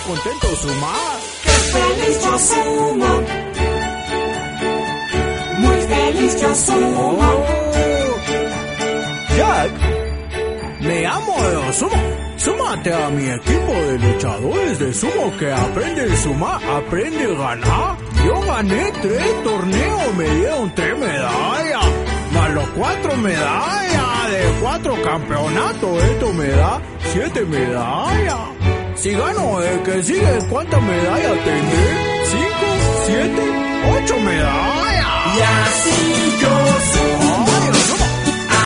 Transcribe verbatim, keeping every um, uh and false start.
contento sumar. ¡Qué feliz yo sumo! Muy feliz yo sumo. Oh. Jack, me amo de sumo. Súmate a mi equipo de luchadores de sumo que aprende a sumar, aprende a ganar. Yo gané tres torneos, me dieron tres medallas, más los cuatro medallas de cuatro campeonatos. Esto me da siete medallas. Si gano el que sigue, ¿cuántas medallas tendré? ¿Cinco? ¿Siete? ¿Ocho medallas? Y así yo sumo.